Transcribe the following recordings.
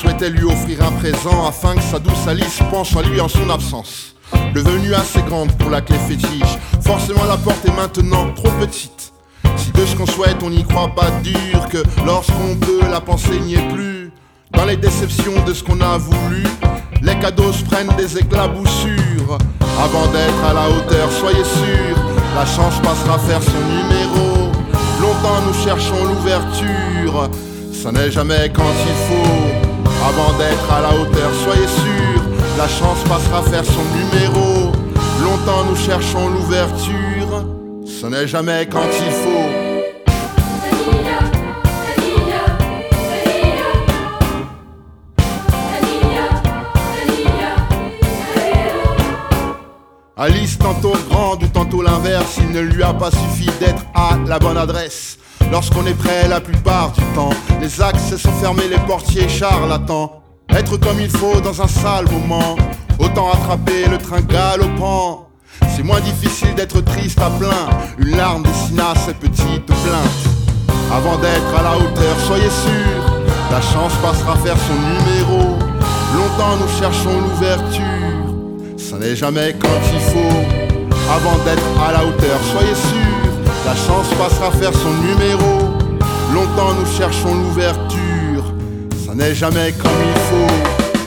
souhaitait lui offrir un présent afin que sa douce Alice penche à lui en son absence. Devenue assez grande pour la clé fétiche, forcément la porte est maintenant trop petite. Si de ce qu'on souhaite on n'y croit pas dur, que lorsqu'on peut la pensée n'y est plus. Dans les déceptions de ce qu'on a voulu, les cadeaux se prennent des éclaboussures. Avant d'être à la hauteur, soyez sûrs, la chance passera faire son numéro. Longtemps nous cherchons l'ouverture, ça n'est jamais quand il faut. Avant d'être à la hauteur, soyez sûrs, la chance passera faire son numéro. Longtemps nous cherchons l'ouverture, ce n'est jamais quand il faut. Alice tantôt grande ou tantôt l'inverse, il ne lui a pas suffi d'être à la bonne adresse. Lorsqu'on est prêt la plupart du temps, les axes sont fermés, les portiers charlatans. Être comme il faut dans un sale moment, autant attraper le train galopant. C'est moins difficile d'être triste à plein, une larme dessina ses petites plaintes. Avant d'être à la hauteur, soyez sûrs, la chance passera faire son numéro. Longtemps nous cherchons l'ouverture, ça n'est jamais quand il faut. Avant d'être à la hauteur, soyez sûrs, la chance passera faire son numéro. Longtemps nous cherchons l'ouverture, ça n'est jamais comme il faut.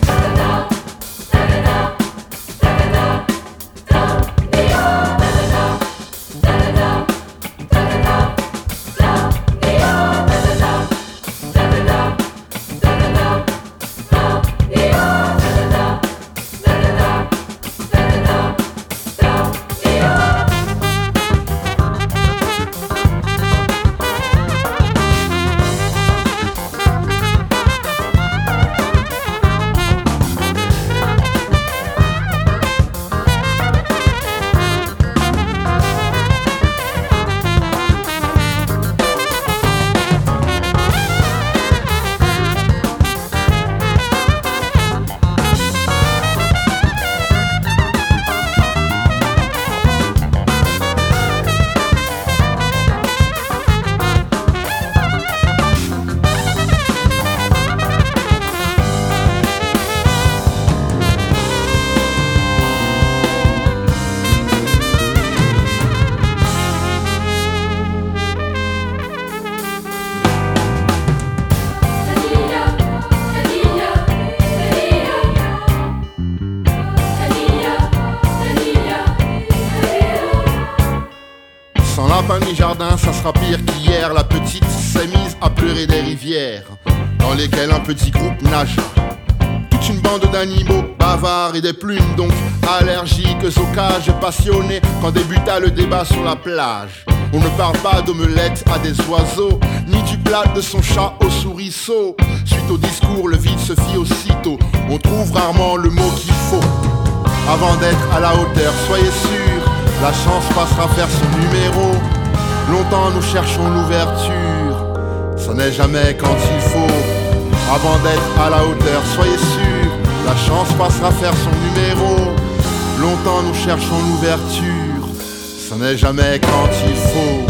Sans lapin ni jardin, ça sera pire qu'hier. La petite s'est mise à pleurer des rivières dans lesquelles un petit groupe nage. Toute une bande d'animaux bavards et des plumes donc allergiques aux cages, passionnés quand débuta le débat sur la plage. On ne parle pas d'omelette à des oiseaux, ni du plat de son chat au souriceau. Suite au discours, le vide se fit aussitôt. On trouve rarement le mot qu'il faut. Avant d'être à la hauteur, soyez sûrs, la chance passera faire son numéro. Longtemps nous cherchons l'ouverture, ça n'est jamais quand il faut. Avant d'être à la hauteur, soyez sûrs, la chance passera faire son numéro. Longtemps nous cherchons l'ouverture, ça n'est jamais quand il faut.